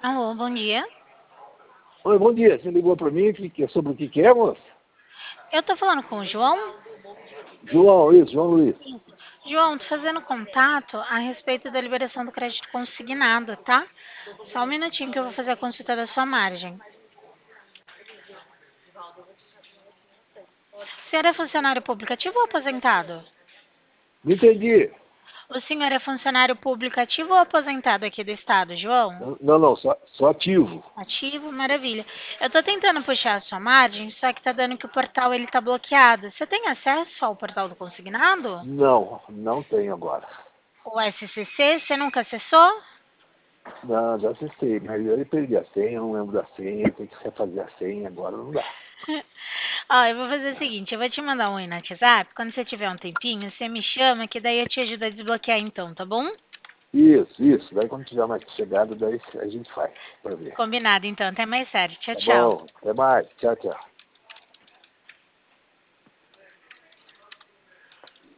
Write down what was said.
Alô, bom dia. Oi, bom dia. Você ligou para mim sobre o que é, moça? Eu tô falando com o João? João Luiz. Isso. João, tô fazendo contato a respeito da liberação do crédito consignado, tá? Só um minutinho que eu vou fazer a consulta da sua margem. O senhor é funcionário público ativo ou aposentado? Não entendi. O senhor é funcionário público ativo ou aposentado aqui do estado, João? Não, só ativo. Ativo, maravilha. Eu tô tentando puxar a sua margem, só que tá dando que o portal ele tá bloqueado. Você tem acesso ao portal do consignado? Não tenho agora. O SCC, você nunca acessou? Não, já acessei, mas eu perdi a senha, não lembro da senha, tem que refazer a senha, agora não dá. Ó, eu vou fazer o seguinte, eu vou te mandar um oi no WhatsApp, quando você tiver um tempinho, você me chama, que daí eu te ajudo a desbloquear então, tá bom? Isso. Daí quando tiver mais chegada, daí a gente faz para ver. Combinado então, até mais tarde. Tchau, Tá tchau. bom, até mais. Tchau, tchau.